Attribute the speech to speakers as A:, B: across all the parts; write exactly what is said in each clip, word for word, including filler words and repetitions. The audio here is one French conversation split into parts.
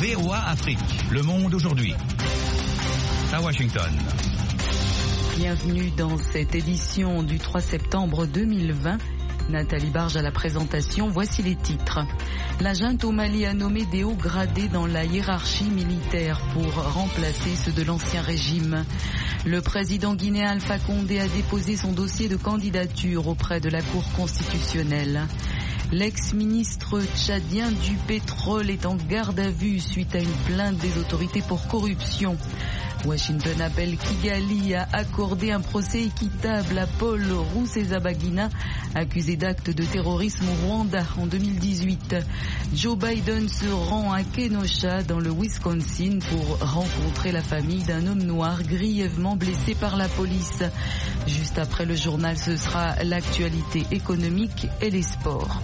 A: V O A Afrique, Le Monde aujourd'hui. À Washington.
B: Bienvenue dans cette édition du trois septembre deux mille vingt. Nathalie Barge à la présentation, voici les titres. La junte au Mali a nommé des hauts gradés dans la hiérarchie militaire pour remplacer ceux de l'ancien régime. Le président guinéen Alpha Condé a déposé son dossier de candidature auprès de la Cour constitutionnelle. L'ex-ministre tchadien du pétrole est en garde à vue suite à une plainte des autorités pour corruption. Washington appelle Kigali à accorder un procès équitable à Paul Rusesabagina, accusé d'actes de terrorisme au Rwanda en deux mille dix-huit. Joe Biden se rend à Kenosha dans le Wisconsin pour rencontrer la famille d'un homme noir grièvement blessé par la police. Juste après le journal, ce sera l'actualité économique et les sports.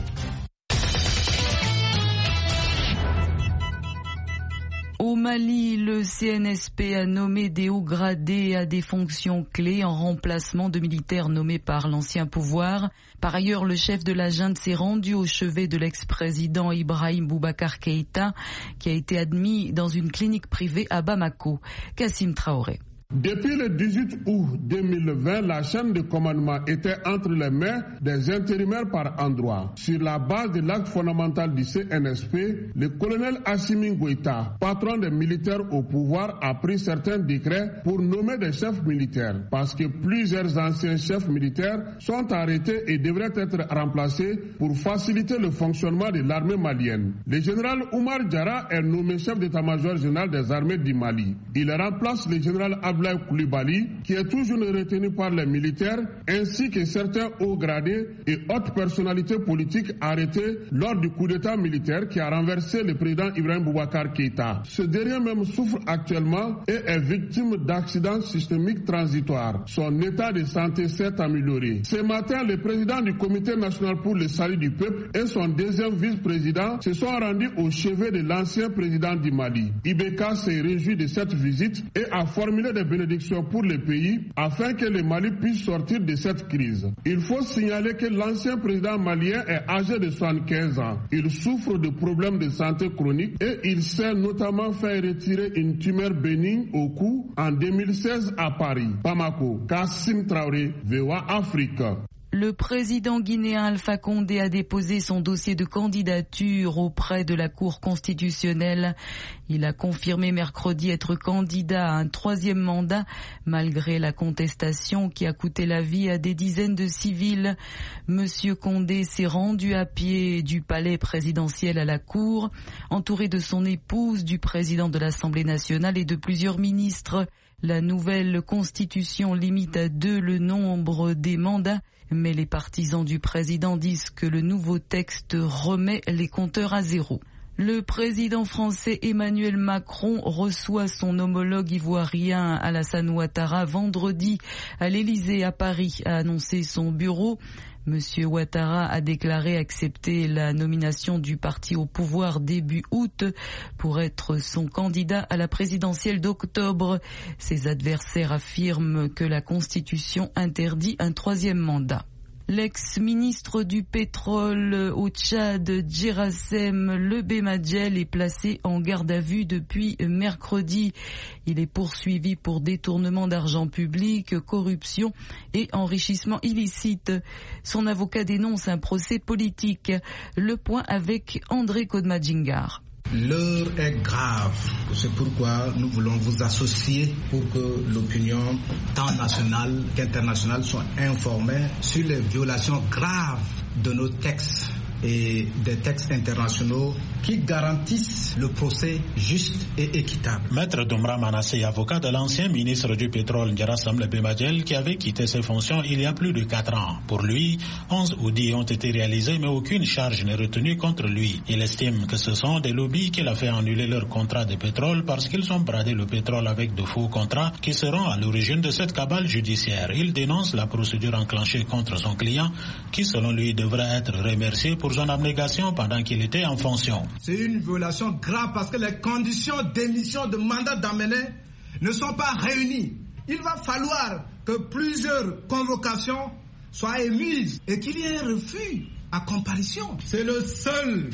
B: Au Mali, le C N S P a nommé des hauts gradés à des fonctions clés en remplacement de militaires nommés par l'ancien pouvoir. Par ailleurs, le chef de la junte s'est rendu au chevet de l'ex-président Ibrahim Boubacar Keïta, qui a été admis dans une clinique privée à Bamako. Kassim Traoré.
C: Depuis le dix-huit août deux mille vingt, la chaîne de commandement était entre les mains des intérimaires par endroits. Sur la base de l'acte fondamental du C N S P, le colonel Assimi Goïta, patron des militaires au pouvoir, a pris certains décrets pour nommer des chefs militaires, parce que plusieurs anciens chefs militaires sont arrêtés et devraient être remplacés pour faciliter le fonctionnement de l'armée malienne. Le général Oumar Diarra est nommé chef d'état-major général des armées du Mali. Il remplace le général Abdoulaye Koulibaly, qui est toujours retenu par les militaires, ainsi que certains hauts gradés et hautes personnalités politiques arrêtés lors du coup d'état militaire qui a renversé le président Ibrahim Boubacar Keïta. Ce dernier même souffre actuellement et est victime d'accidents systémiques transitoires. Son état de santé s'est amélioré. Ce matin, le président du Comité national pour le salut du peuple et son deuxième vice-président se sont rendus au chevet de l'ancien président du Mali. Ibeka s'est réjoui de cette visite et a formulé des bénédiction pour le pays afin que le Mali puisse sortir de cette crise. Il faut signaler que l'ancien président malien est âgé de soixante-quinze ans. Il souffre de problèmes de santé chroniques et il s'est notamment fait retirer une tumeur bénigne au cou en deux mille seize à Paris. Bamako, Kassim Traoré, V O A Afrique.
B: Le président guinéen Alpha Condé a déposé son dossier de candidature auprès de la Cour constitutionnelle. Il a confirmé mercredi être candidat à un troisième mandat, malgré la contestation qui a coûté la vie à des dizaines de civils. Monsieur Condé s'est rendu à pied du palais présidentiel à la Cour, entouré de son épouse, du président de l'Assemblée nationale et de plusieurs ministres. La nouvelle constitution limite à deux le nombre des mandats, mais les partisans du président disent que le nouveau texte remet les compteurs à zéro. Le président français Emmanuel Macron reçoit son homologue ivoirien Alassane Ouattara vendredi à l'Élysée à Paris, a annoncé son bureau. Monsieur Ouattara a déclaré accepter la nomination du parti au pouvoir début août pour être son candidat à la présidentielle d'octobre. Ses adversaires affirment que la Constitution interdit un troisième mandat. L'ex-ministre du pétrole au Tchad, Djerassem Lebemadiel, est placé en garde à vue depuis mercredi. Il est poursuivi pour détournement d'argent public, corruption et enrichissement illicite. Son avocat dénonce un procès politique. Le point avec André Kodmadjingar.
D: L'heure est grave. C'est pourquoi nous voulons vous associer pour que l'opinion, tant nationale qu'internationale, soit informée sur les violations graves de nos textes et des textes internationaux qui garantissent le procès juste et équitable.
E: Maître Doumra Manassé, avocat de l'ancien ministre du pétrole Djerassem Lebemadiel, qui avait quitté ses fonctions il y a plus de quatre ans. Pour lui, onze audits ont été réalisés, mais aucune charge n'est retenue contre lui. Il estime que ce sont des lobbies qu'il a fait annuler leur contrat de pétrole parce qu'ils ont bradé le pétrole avec de faux contrats qui seront à l'origine de cette cabale judiciaire. Il dénonce la procédure enclenchée contre son client, qui selon lui devrait être remercié pour son abnégation pendant qu'il était en fonction.
D: C'est une violation grave parce que les conditions d'émission de mandat d'amener ne sont pas réunies. Il va falloir que plusieurs convocations soient émises et qu'il y ait un refus à comparution. C'est le seul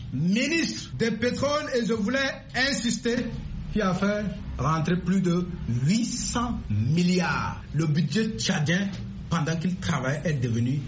D: ministre des pétroles et je voulais insister, qui a fait rentrer plus de huit cents milliards. Le budget tchadien, pendant qu'il travaille, est devenu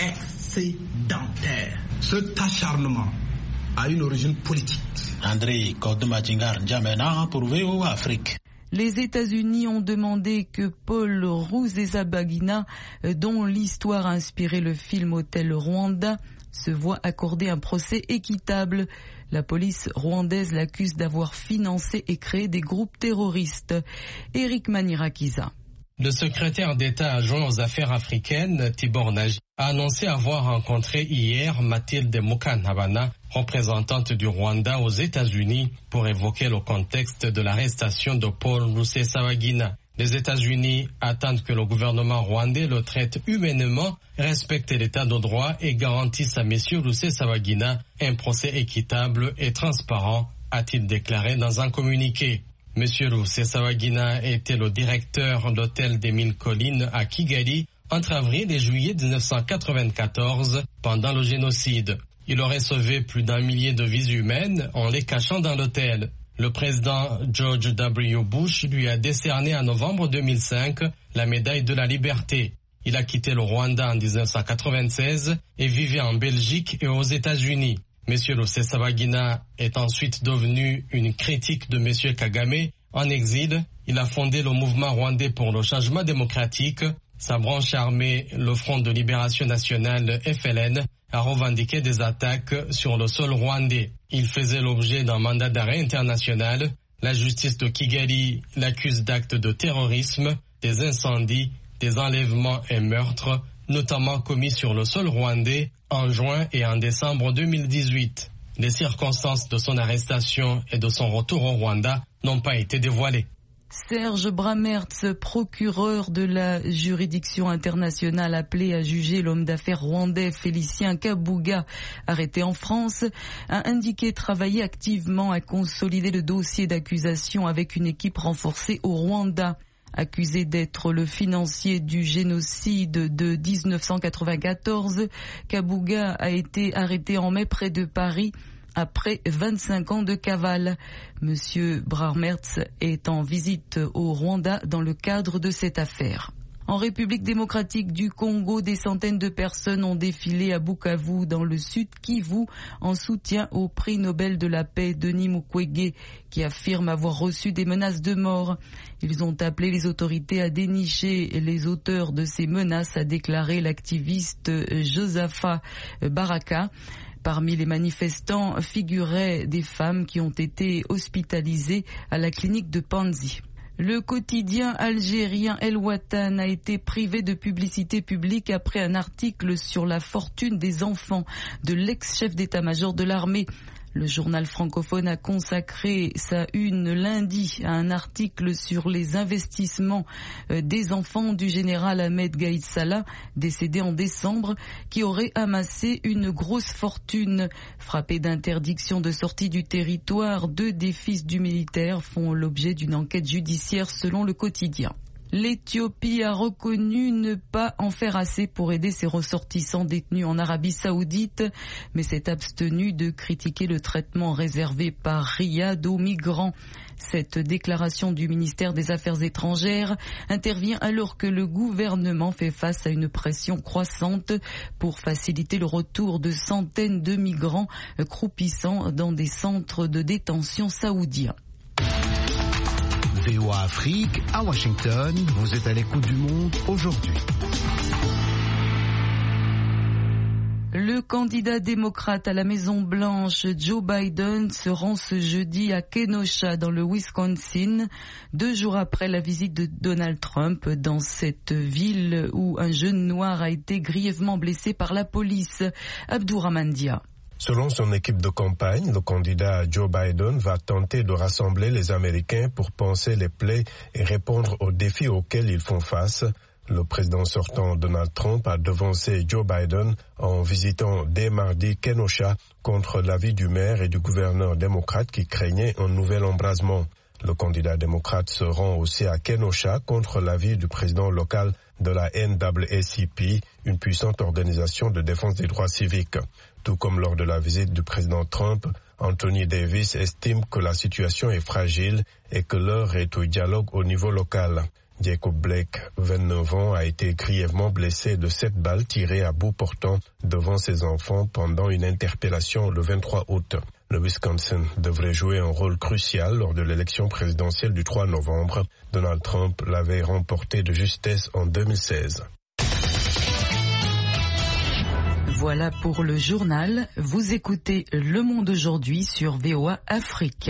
D: excédentaire. Cet acharnement a une origine politique.
E: André Kodoumadjingar N'Djamena pour V O A Afrique.
B: Les États-Unis ont demandé que Paul Rusesabagina, dont l'histoire a inspiré le film Hôtel Rwanda, se voit accorder un procès équitable. La police rwandaise l'accuse d'avoir financé et créé des groupes terroristes. Eric Manirakiza.
F: Le secrétaire d'État adjoint aux affaires africaines, Tibor Nagy, a annoncé avoir rencontré hier Mathilde Mukantabana, représentante du Rwanda aux États-Unis, pour évoquer le contexte de l'arrestation de Paul Rusesabagina. Les États-Unis attendent que le gouvernement rwandais le traite humainement, respecte l'état de droit et garantisse à M. Rusesabagina un procès équitable et transparent, a-t-il déclaré dans un communiqué. M. Rusesabagina était le directeur d'hôtel des Mille Collines à Kigali entre avril et juillet mille neuf cent quatre-vingt-quatorze pendant le génocide. Il aurait sauvé plus d'un millier de vies humaines en les cachant dans l'hôtel. Le président George W. Bush lui a décerné en novembre deux mille cinq la médaille de la liberté. Il a quitté le Rwanda en mille neuf cent quatre-vingt-seize et vivait en Belgique et aux États-Unis. M. Rusesabagina est ensuite devenu une critique de M. Kagame. En exil, il a fondé le mouvement rwandais pour le changement démocratique. Sa branche armée, le Front de libération nationale F L N, a revendiqué des attaques sur le sol rwandais. Il faisait l'objet d'un mandat d'arrêt international. La justice de Kigali l'accuse d'actes de terrorisme, des incendies, des enlèvements et meurtres, notamment commis sur le sol rwandais en juin et en décembre deux mille dix-huit. Les circonstances de son arrestation et de son retour au Rwanda n'ont pas été dévoilées.
B: Serge Bramertz, procureur de la juridiction internationale appelé à juger l'homme d'affaires rwandais Félicien Kabuga, arrêté en France, a indiqué travailler activement à consolider le dossier d'accusation avec une équipe renforcée au Rwanda. Accusé d'être le financier du génocide de mille neuf cent quatre-vingt-quatorze, Kabuga a été arrêté en mai près de Paris après vingt-cinq ans de cavale. Monsieur Bramertz est en visite au Rwanda dans le cadre de cette affaire. En République démocratique du Congo, des centaines de personnes ont défilé à Bukavu, dans le sud Kivu, en soutien au prix Nobel de la paix Denis Mukwege, qui affirme avoir reçu des menaces de mort. Ils ont appelé les autorités à dénicher les auteurs de ces menaces, a déclaré l'activiste Josapha Baraka. Parmi les manifestants figuraient des femmes qui ont été hospitalisées à la clinique de Panzi. Le quotidien algérien El Watan a été privé de publicité publique après un article sur la fortune des enfants de l'ex-chef d'état-major de l'armée. Le journal francophone a consacré sa une lundi à un article sur les investissements des enfants du général Ahmed Gaïd Salah, décédé en décembre, qui aurait amassé une grosse fortune. Frappés d'interdiction de sortie du territoire, deux des fils du militaire font l'objet d'une enquête judiciaire selon le quotidien. L'Éthiopie a reconnu ne pas en faire assez pour aider ses ressortissants détenus en Arabie Saoudite, mais s'est abstenue de critiquer le traitement réservé par Riyad aux migrants. Cette déclaration du ministère des Affaires étrangères intervient alors que le gouvernement fait face à une pression croissante pour faciliter le retour de centaines de migrants croupissant dans des centres de détention saoudiens.
A: V O A Afrique, à Washington, vous êtes à l'écoute du monde aujourd'hui.
B: Le candidat démocrate à la Maison-Blanche, Joe Biden, se rend ce jeudi à Kenosha, dans le Wisconsin, deux jours après la visite de Donald Trump dans cette ville où un jeune noir a été grièvement blessé par la police. Abdourahmane Dia.
G: Selon son équipe de campagne, le candidat Joe Biden va tenter de rassembler les Américains pour panser les plaies et répondre aux défis auxquels ils font face. Le président sortant Donald Trump a devancé Joe Biden en visitant dès mardi Kenosha contre l'avis du maire et du gouverneur démocrate qui craignaient un nouvel embrasement. Le candidat démocrate se rend aussi à Kenosha contre l'avis du président local de la N double A C P, une puissante organisation de défense des droits civiques. Tout comme lors de la visite du président Trump, Anthony Davis estime que la situation est fragile et que l'heure est au dialogue au niveau local. Jacob Blake, vingt-neuf ans, a été grièvement blessé de sept balles tirées à bout portant devant ses enfants pendant une interpellation le vingt-trois août. Le Wisconsin devrait jouer un rôle crucial lors de l'élection présidentielle du trois novembre. Donald Trump l'avait remporté de justesse en deux mille seize.
B: Voilà pour le journal. Vous écoutez Le Monde aujourd'hui sur V O A Afrique.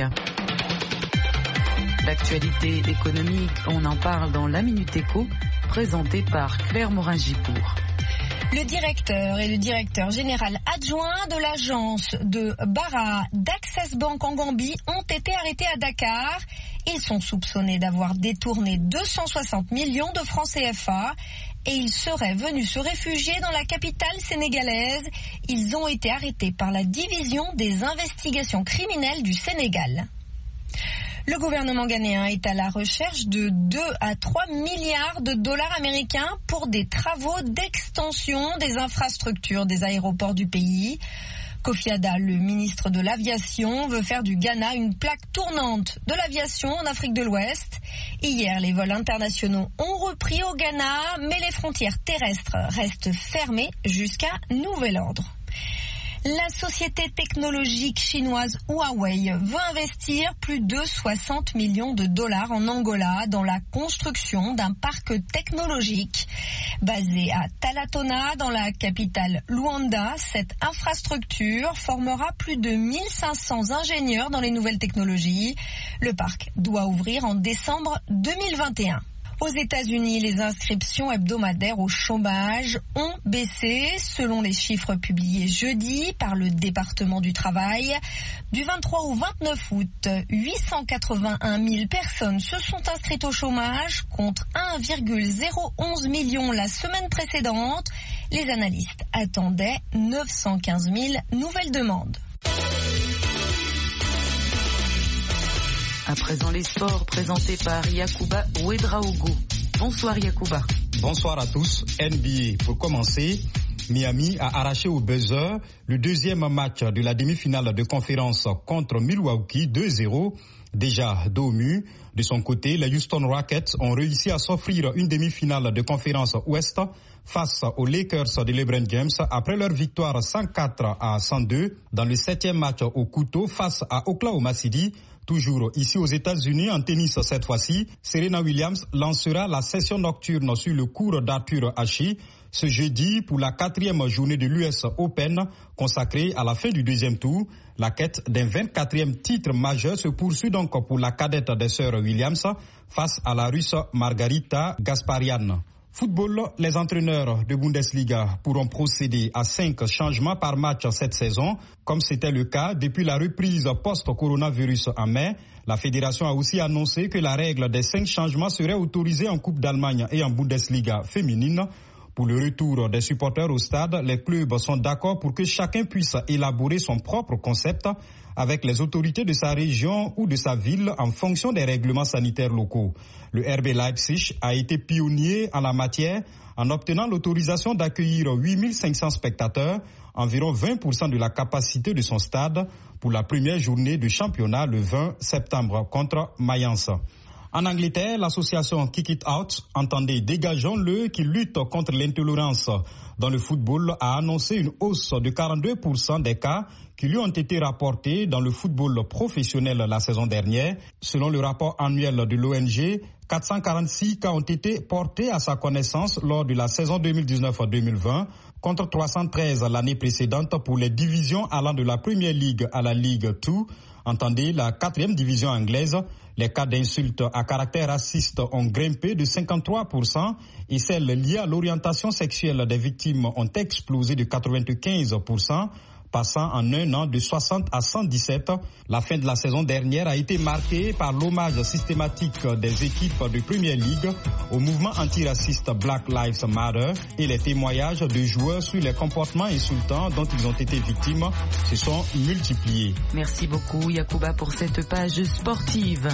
B: L'actualité économique, on en parle dans la Minute Éco, présentée par Claire Morin-Gipour.
H: Le directeur et le directeur général adjoint de l'agence de Bara d'Access Bank en Gambie ont été arrêtés à Dakar. Ils sont soupçonnés d'avoir détourné deux cent soixante millions de francs C F A et ils seraient venus se réfugier dans la capitale sénégalaise. Ils ont été arrêtés par la division des investigations criminelles du Sénégal. Le gouvernement ghanéen est à la recherche de deux à trois milliards de dollars américains pour des travaux d'extension des infrastructures des aéroports du pays. Kofi Ada, le ministre de l'Aviation, veut faire du Ghana une plaque tournante de l'aviation en Afrique de l'Ouest. Hier, les vols internationaux ont repris au Ghana, mais les frontières terrestres restent fermées jusqu'à nouvel ordre. La société technologique chinoise Huawei veut investir plus de soixante millions de dollars en Angola dans la construction d'un parc technologique. Basé à Talatona, dans la capitale Luanda, cette infrastructure formera plus de mille cinq cents ingénieurs dans les nouvelles technologies. Le parc doit ouvrir en décembre deux mille vingt et un. Aux États-Unis, les inscriptions hebdomadaires au chômage ont baissé, selon les chiffres publiés jeudi par le département du travail. Du vingt-trois au vingt-neuf août, huit cent quatre-vingt-un mille personnes se sont inscrites au chômage contre un virgule zéro onze million la semaine précédente. Les analystes attendaient neuf cent quinze mille nouvelles demandes.
B: À présent, les sports présentés par Yacouba Ouedraogo. Bonsoir Yacouba.
I: Bonsoir à tous. N B A pour commencer. Miami a arraché au buzzer le deuxième match de la demi-finale de conférence contre Milwaukee deux zéro. Déjà dos au mur. De son côté, les Houston Rockets ont réussi à s'offrir une demi-finale de conférence Ouest face aux Lakers de LeBron James après leur victoire cent quatre à cent deux dans le septième match au couteau face à Oklahoma City. Toujours ici aux États-Unis, en tennis cette fois-ci, Serena Williams lancera la session nocturne sur le court d'Arthur Ashe ce jeudi pour la quatrième journée de l'U S Open consacrée à la fin du deuxième tour. La quête d'un vingt-quatrième titre majeur se poursuit donc pour la cadette des sœurs Williams face à la Russe Margarita Gasparian. Football, les entraîneurs de Bundesliga pourront procéder à cinq changements par match cette saison, comme c'était le cas depuis la reprise post-coronavirus en mai. La fédération a aussi annoncé que la règle des cinq changements serait autorisée en Coupe d'Allemagne et en Bundesliga féminine. Pour le retour des supporters au stade, les clubs sont d'accord pour que chacun puisse élaborer son propre concept avec les autorités de sa région ou de sa ville en fonction des règlements sanitaires locaux. Le R B Leipzig a été pionnier en la matière en obtenant l'autorisation d'accueillir huit mille cinq cents spectateurs, environ vingt pour cent de la capacité de son stade, pour la première journée du championnat le vingt septembre contre Mayence. En Angleterre, l'association Kick It Out, entendez dégageons-le, qui lutte contre l'intolérance dans le football, a annoncé une hausse de quarante-deux pour cent des cas qui lui ont été rapportés dans le football professionnel la saison dernière. Selon le rapport annuel de l'O N G, quatre cent quarante-six cas ont été portés à sa connaissance lors de la saison deux mille dix-neuf deux mille vingt, contre trois cent treize l'année précédente pour les divisions allant de la Premier League à la Ligue deux. Entendez la quatrième division anglaise. Les cas d'insultes à caractère raciste ont grimpé de cinquante-trois pour cent et celles liées à l'orientation sexuelle des victimes ont explosé de quatre-vingt-quinze pour cent. passant en un an de soixante à cent dix-sept. La fin de la saison dernière a été marquée par l'hommage systématique des équipes de Premier League au mouvement antiraciste Black Lives Matter et les témoignages de joueurs sur les comportements insultants dont ils ont été victimes se sont multipliés.
B: Merci beaucoup Yacouba pour cette page sportive.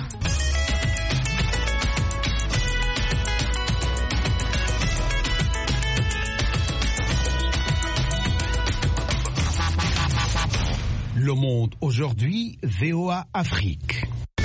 A: Le Monde aujourd'hui, V O A Afrique.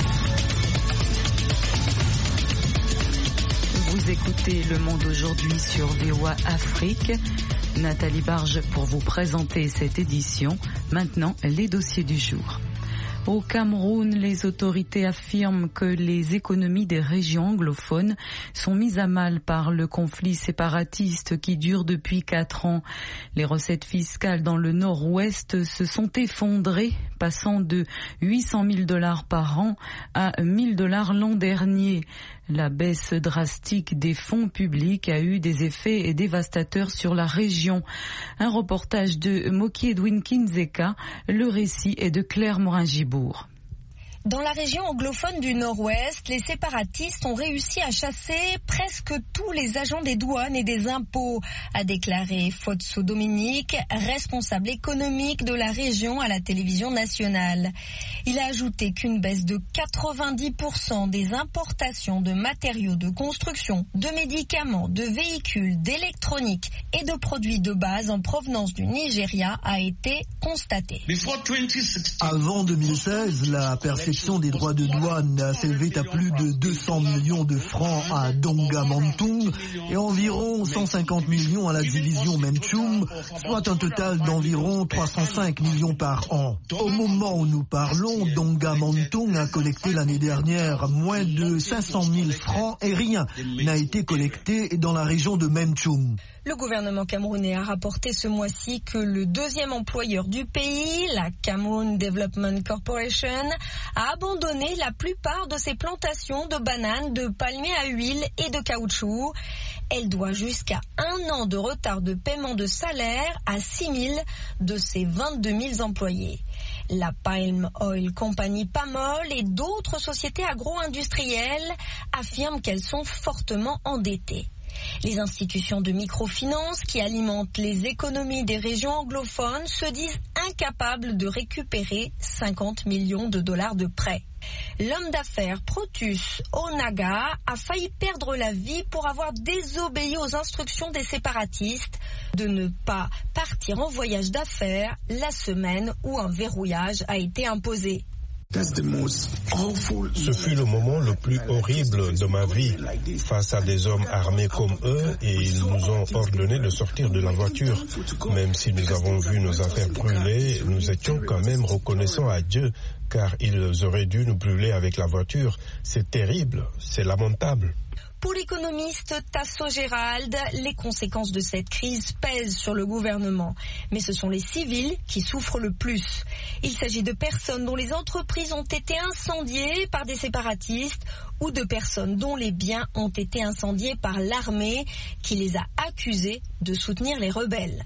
B: Vous écoutez Le Monde aujourd'hui sur V O A Afrique. Nathalie Barge pour vous présenter cette édition. Maintenant, les dossiers du jour. Au Cameroun, les autorités affirment que les économies des régions anglophones sont mises à mal par le conflit séparatiste qui dure depuis quatre ans. Les recettes fiscales dans le nord-ouest se sont effondrées, passant de huit cent mille dollars par an à mille dollars l'an dernier. La baisse drastique des fonds publics a eu des effets dévastateurs sur la région. Un reportage de Moki Edwin Kinzeka, le récit est de Claire Morin-Gibourg.
H: Dans la région anglophone du Nord-Ouest, les séparatistes ont réussi à chasser presque tous les agents des douanes et des impôts, a déclaré Fotso Dominique, responsable économique de la région à la télévision nationale. Il a ajouté qu'une baisse de quatre-vingt-dix pour cent des importations de matériaux de construction, de médicaments, de véhicules, d'électronique et de produits de base en provenance du Nigeria a été constatée.
J: Avant deux mille seize, la perception des droits de douane s'élevait à plus de deux cents millions de francs à Donga-Mantung et environ cent cinquante millions à la division Menchum, soit un total d'environ trois cent cinq millions par an. Au moment où nous parlons, Donga-Mantung a collecté l'année dernière moins de cinq cent mille francs et rien n'a été collecté dans la région de Menchum.
H: Le gouvernement camerounais a rapporté ce mois-ci que le deuxième employeur du pays, la Cameroon Development Corporation, a abandonné la plupart de ses plantations de bananes, de palmiers à huile et de caoutchouc. Elle doit jusqu'à un an de retard de paiement de salaire à six mille de ses vingt-deux mille employés. La Palm Oil Company Pamol et d'autres sociétés agro-industrielles affirment qu'elles sont fortement endettées. Les institutions de microfinance qui alimentent les économies des régions anglophones se disent incapables de récupérer cinquante millions de dollars de prêts. L'homme d'affaires Protus Onaga a failli perdre la vie pour avoir désobéi aux instructions des séparatistes de ne pas partir en voyage d'affaires la semaine où un verrouillage a été imposé.
G: Ce fut le moment le plus horrible de ma vie, face à des hommes armés comme eux, et ils nous ont ordonné de sortir de la voiture. Même si nous avons vu nos affaires brûler, nous étions quand même reconnaissants à Dieu, car ils auraient dû nous brûler avec la voiture. C'est terrible, c'est lamentable.
H: Pour l'économiste Tasso Gérald, les conséquences de cette crise pèsent sur le gouvernement. Mais ce sont les civils qui souffrent le plus. Il s'agit de personnes dont les entreprises ont été incendiées par des séparatistes ou de personnes dont les biens ont été incendiés par l'armée qui les a accusés de soutenir les rebelles.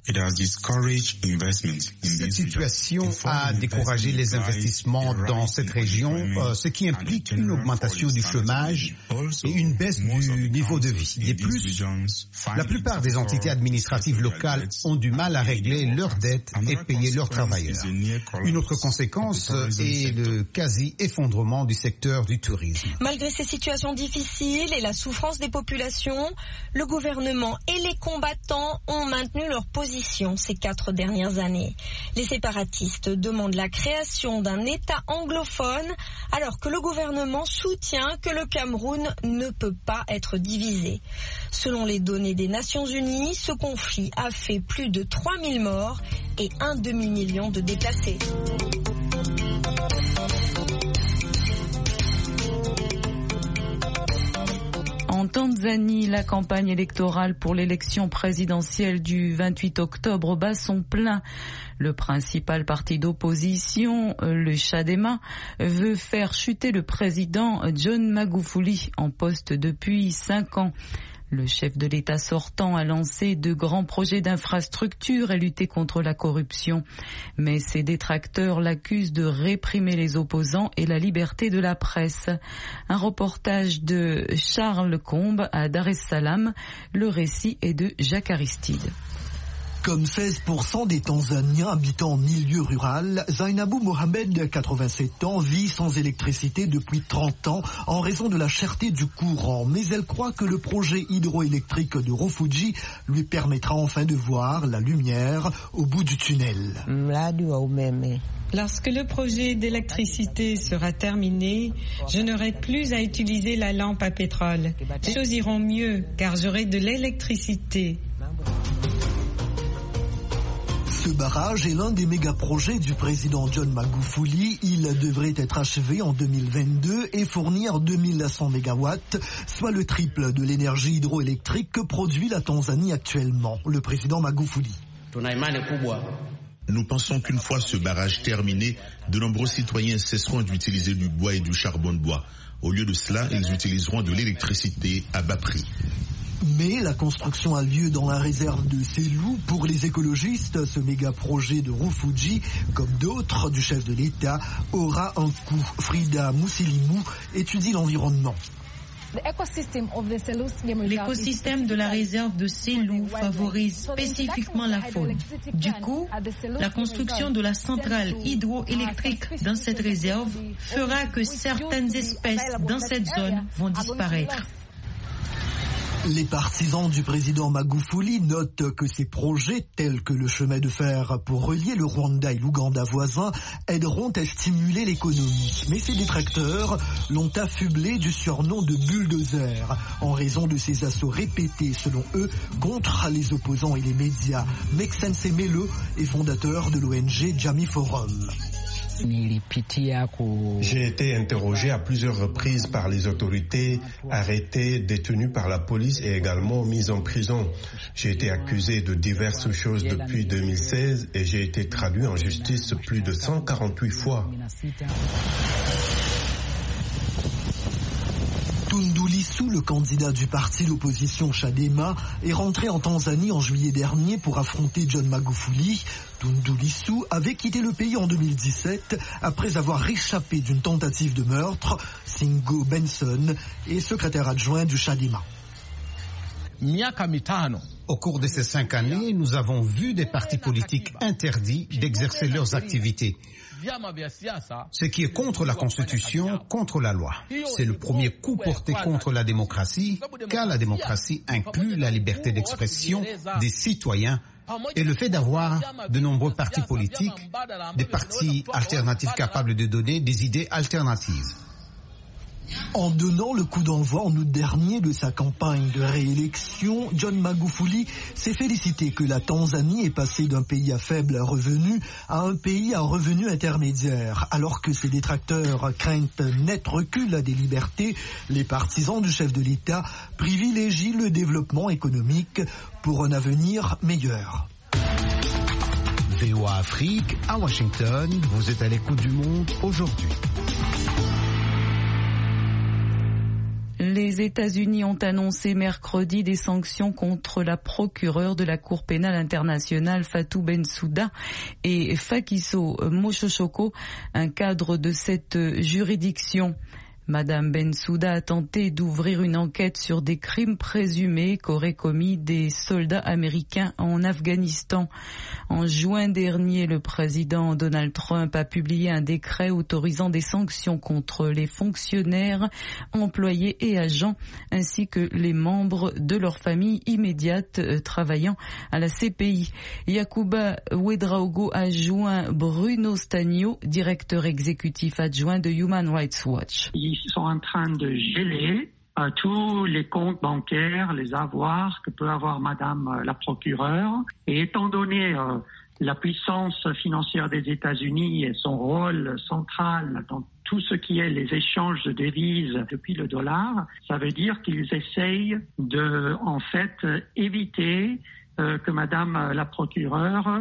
K: Cette situation a découragé les investissements dans cette région, euh, ce qui implique une augmentation du chômage et une baisse du niveau de vie. De plus, la plupart des entités administratives locales ont du mal à régler leurs dettes et payer leurs travailleurs. Une autre conséquence est le quasi-effondrement du secteur du tourisme.
H: Malgré ces situations difficiles et la souffrance des populations, le gouvernement et les combattants ont maintenu leur position ces quatre dernières années. Les séparatistes demandent la création d'un État anglophone alors que le gouvernement soutient que le Cameroun ne peut pas être divisé. Selon les données des Nations Unies, ce conflit a fait plus de trois mille morts et un demi-million de déplacés.
B: En Tanzanie, la campagne électorale pour l'élection présidentielle du vingt-huit octobre bat son plein. Le principal parti d'opposition, le Chadema, veut faire chuter le président John Magufuli en poste depuis cinq ans. Le chef de l'État sortant a lancé de grands projets d'infrastructure et lutté contre la corruption. Mais ses détracteurs l'accusent de réprimer les opposants et la liberté de la presse. Un reportage de Charles Combe à Dar es Salaam. Le récit est de Jacques Aristide.
J: Comme seize pour cent des Tanzaniens habitant en milieu rural, Zainabou Mohamed, quatre-vingt-sept ans, vit sans électricité depuis trente ans en raison de la cherté du courant. Mais elle croit que le projet hydroélectrique de Rufiji lui permettra enfin de voir la lumière au bout du tunnel.
L: Lorsque le projet d'électricité sera terminé, je n'aurai plus à utiliser la lampe à pétrole. Les choses iront mieux car j'aurai de l'électricité.
J: Ce barrage est l'un des méga-projets du président John Magufuli. Il devrait être achevé en deux mille vingt-deux et fournir deux mille cent mégawatts, soit le triple de l'énergie hydroélectrique que produit la Tanzanie actuellement. Le président Magufuli.
M: Nous pensons qu'une fois ce barrage terminé, de nombreux citoyens cesseront d'utiliser du bois et du charbon de bois. Au lieu de cela, ils utiliseront de l'électricité à bas prix.
J: Mais la construction a lieu dans la réserve de Selous. Pour les écologistes, ce méga-projet de Rufiji, comme d'autres du chef de l'État, aura un coût. Frida Mousselimou étudie l'environnement.
N: L'écosystème de la réserve de Selous favorise spécifiquement la faune. Du coup, la construction de la centrale hydroélectrique dans cette réserve fera que certaines espèces dans cette zone vont disparaître.
J: Les partisans du président Magufuli notent que ces projets, tels que le chemin de fer pour relier le Rwanda et l'Ouganda voisins, aideront à stimuler l'économie. Mais ses détracteurs l'ont affublé du surnom de bulldozer, en raison de ses assauts répétés, selon eux, contre les opposants et les médias. Maxence Melo est fondateur de l'O N G Jamii Forum.
G: J'ai été interrogé à plusieurs reprises par les autorités, arrêté, détenu par la police et également mis en prison. J'ai été accusé de diverses choses depuis deux mille seize et j'ai été traduit en justice plus de cent quarante-huit fois.
J: Tundu Lissu, le candidat du parti d'opposition Chadema, est rentré en Tanzanie en juillet dernier pour affronter John Magufuli. Tundu Lissu avait quitté le pays en deux mille dix-sept après avoir échappé d'une tentative de meurtre. Singo Benson est secrétaire adjoint du Chadema.
K: Au cours de ces cinq années, nous avons vu des partis politiques interdits d'exercer leurs activités. Ce qui est contre la Constitution, contre la loi. C'est le premier coup porté contre la démocratie, car la démocratie inclut la liberté d'expression des citoyens et le fait d'avoir de nombreux partis politiques, des partis alternatifs capables de donner des idées alternatives.
J: En donnant le coup d'envoi en août dernier de sa campagne de réélection, John Magufuli s'est félicité que la Tanzanie est passée d'un pays à faible revenu à un pays à revenu intermédiaire. Alors que ses détracteurs craignent un net recul des libertés, les partisans du chef de l'État privilégient le développement économique pour un avenir meilleur.
A: V O A Afrique, à Washington, vous êtes à l'écoute du monde aujourd'hui.
B: Les États-Unis ont annoncé mercredi des sanctions contre la procureure de la Cour pénale internationale Fatou Bensouda et Fakiso Mochochoko, un cadre de cette juridiction. Madame Bensouda a tenté d'ouvrir une enquête sur des crimes présumés qu'auraient commis des soldats américains en Afghanistan. En juin dernier, le président Donald Trump a publié un décret autorisant des sanctions contre les fonctionnaires, employés et agents, ainsi que les membres de leur famille immédiate euh, travaillant à la C P I. Yacouba Ouedraogo a joint Bruno Stagno, directeur exécutif adjoint de Human Rights Watch.
O: Ils sont en train de geler euh, tous les comptes bancaires, les avoirs que peut avoir Madame euh, la procureure. Et étant donné euh, la puissance financière des États-Unis et son rôle central dans tout ce qui est les échanges de devises depuis le dollar, ça veut dire qu'ils essayent de, en fait, éviter euh, que Madame la procureure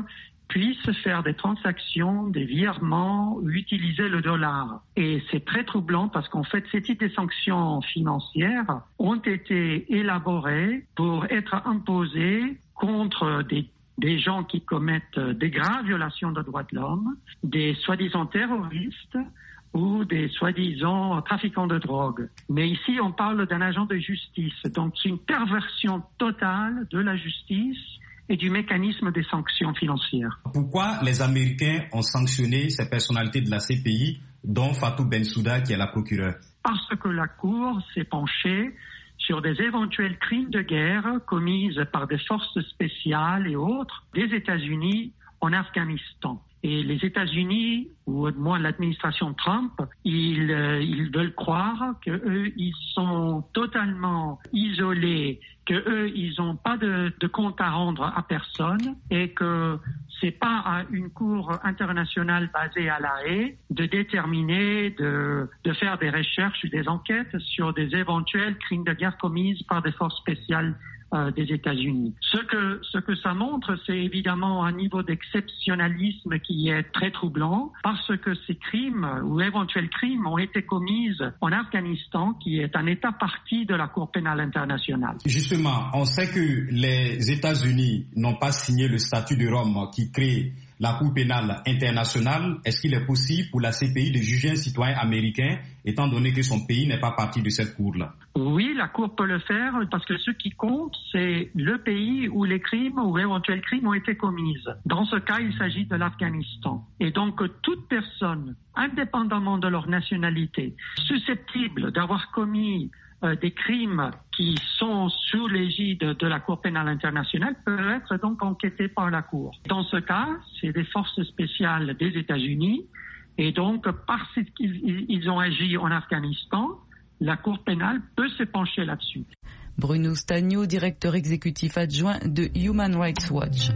O: puissent faire des transactions, des virements ou utiliser le dollar. Et c'est très troublant parce qu'en fait, ces types de sanctions financières ont été élaborées pour être imposées contre des des gens qui commettent des graves violations des droits de l'homme, des soi-disant terroristes ou des soi-disant trafiquants de drogue. Mais ici, on parle d'un agent de justice, donc c'est une perversion totale de la justice et du mécanisme des sanctions financières.
I: Pourquoi les Américains ont sanctionné ces personnalités de la C P I, dont Fatou Bensouda, qui est la procureure?
O: Parce que la Cour s'est penchée sur des éventuels crimes de guerre commis par des forces spéciales et autres des États-Unis en Afghanistan. Et les États-Unis, ou au moins l'administration Trump, ils, euh, ils veulent croire qu'eux, ils sont totalement isolés, qu'eux, ils n'ont pas de, de compte à rendre à personne et que c'est pas à une cour internationale basée à La Haye de déterminer, de, de faire des recherches ou des enquêtes sur des éventuels crimes de guerre commis par des forces spéciales Euh, des États-Unis. Ce que, ce que ça montre, c'est évidemment un niveau d'exceptionnalisme qui est très troublant parce que ces crimes ou éventuels crimes ont été commis en Afghanistan, qui est un État partie de la Cour pénale internationale.
I: Justement, on sait que les États-Unis n'ont pas signé le statut de Rome qui crée la Cour pénale internationale. Est-ce qu'il est possible pour la C P I de juger un citoyen américain, étant donné que son pays n'est pas partie de cette cour-là?
O: Oui, la Cour peut le faire parce que ce qui compte, c'est le pays où les crimes ou éventuels crimes ont été commis. Dans ce cas, il s'agit de l'Afghanistan. Et donc, toute personne, indépendamment de leur nationalité, susceptible d'avoir commis Euh, des crimes qui sont sous l'égide de la Cour pénale internationale peuvent être donc enquêtés par la Cour. Dans ce cas, c'est des forces spéciales des États-Unis et donc parce qu'ils ils ont agi en Afghanistan, la Cour pénale peut se pencher là-dessus.
B: Bruno Stagno, directeur exécutif adjoint de Human Rights Watch.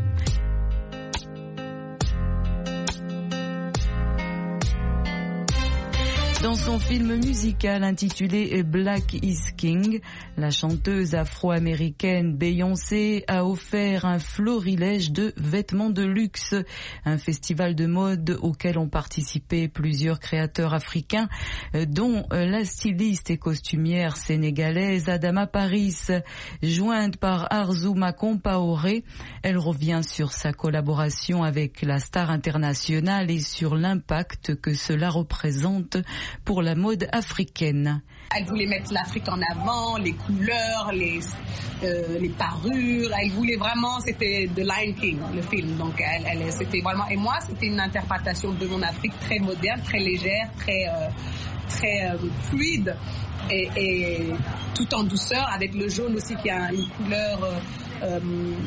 B: Dans son film musical intitulé Black is King, la chanteuse afro-américaine Beyoncé a offert un florilège de vêtements de luxe, un festival de mode auquel ont participé plusieurs créateurs africains, dont la styliste et costumière sénégalaise Adama Paris, jointe par Arzouma Compaoré. Elle revient sur sa collaboration avec la star internationale et sur l'impact que cela représente pour la mode africaine.
P: Elle voulait mettre l'Afrique en avant, les couleurs, les, euh, les parures. Elle voulait vraiment, c'était The Lion King, le film. Donc, elle, elle, c'était vraiment. Et moi, c'était une interprétation de mon Afrique très moderne, très légère, très, euh, très euh, fluide, et, et tout en douceur, avec le jaune aussi qui a une couleur Euh, euh,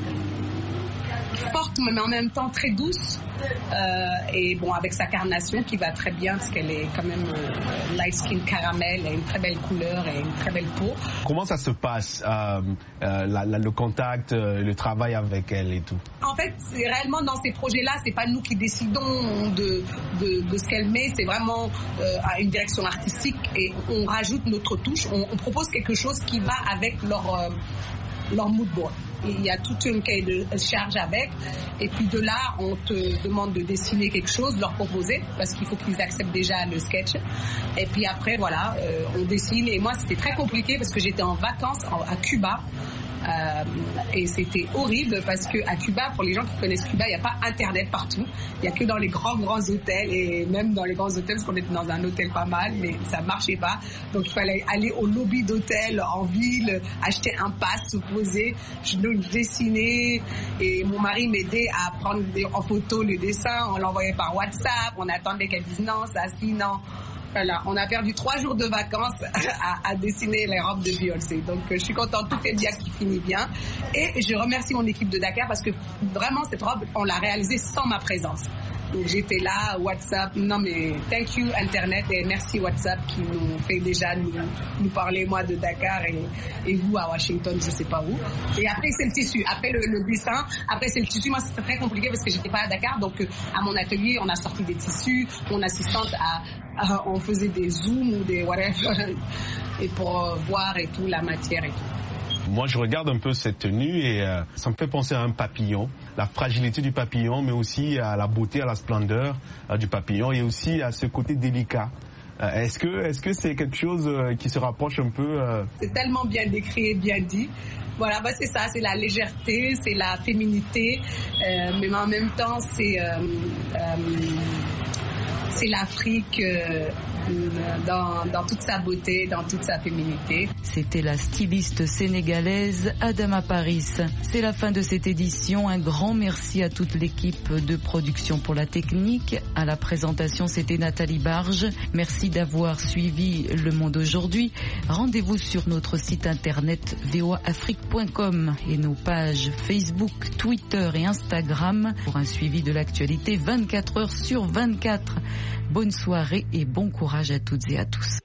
P: forte mais en même temps très douce euh, et bon avec sa carnation qui va très bien parce qu'elle est quand même euh, light skin caramel, elle a une très belle couleur et une très belle peau.
Q: Comment ça se passe euh, euh, la, la, le contact, euh, le travail avec elle et tout?
P: En fait, c'est réellement dans ces projets-là, c'est pas nous qui décidons de, de, de ce qu'elle met, c'est vraiment euh, à une direction artistique et on rajoute notre touche, on, on propose quelque chose qui va avec leur euh, leur mood board. Il y a toute une cahier de charge avec et puis de là on te demande de dessiner quelque chose, leur proposer parce qu'il faut qu'ils acceptent déjà le sketch et puis après voilà euh, on dessine et moi c'était très compliqué parce que j'étais en vacances en, à Cuba euh, et c'était horrible parce que à Cuba, pour les gens qui connaissent Cuba, il n'y a pas internet partout, il n'y a que dans les grands grands hôtels et même dans les grands hôtels parce qu'on était dans un hôtel pas mal mais ça marchait pas, donc il fallait aller au lobby d'hôtel en ville, acheter un pass, se poser, je dessiner et mon mari m'aidait à prendre en photo le dessin, on l'envoyait par WhatsApp, on attendait qu'elle dise non, ça si, non. Voilà, on a perdu trois jours de vacances à, à dessiner les robes de Beyoncé. Donc je suis contente, tout est bien qui finit bien. Et je remercie mon équipe de Dakar parce que vraiment cette robe, on l'a réalisée sans ma présence. Donc j'étais là, WhatsApp, non mais thank you Internet et merci WhatsApp qui nous fait déjà nous, nous parler moi de Dakar et, et vous à Washington, je sais pas où. Et après c'est le tissu, après le, le dessin, après c'est le tissu. Moi c'était très compliqué parce que j'étais pas à Dakar, donc à mon atelier on a sorti des tissus, mon assistante a, a on faisait des zooms ou des whatever et pour voir et tout la matière et tout.
Q: Moi, je regarde un peu cette tenue et euh, ça me fait penser à un papillon, la fragilité du papillon, mais aussi à la beauté, à la splendeur euh, du papillon et aussi à ce côté délicat. Euh, est-ce que est-ce que c'est quelque chose euh, qui se rapproche un peu euh...
P: C'est tellement bien décrit et bien dit. Voilà, bah c'est ça, c'est la légèreté, c'est la féminité, euh, mais en même temps, c'est euh, euh, c'est l'Afrique euh, dans, dans toute sa beauté, dans toute sa féminité.
B: C'était la styliste sénégalaise Adama Paris. C'est la fin de cette édition. Un grand merci à toute l'équipe de production pour la technique. À la présentation, c'était Nathalie Barge. Merci d'avoir suivi Le Monde aujourd'hui. Rendez-vous sur notre site internet v o a afrique point com et nos pages Facebook, Twitter et Instagram pour un suivi de l'actualité vingt-quatre heures sur vingt-quatre. Bonne soirée et bon courage à toutes et à tous.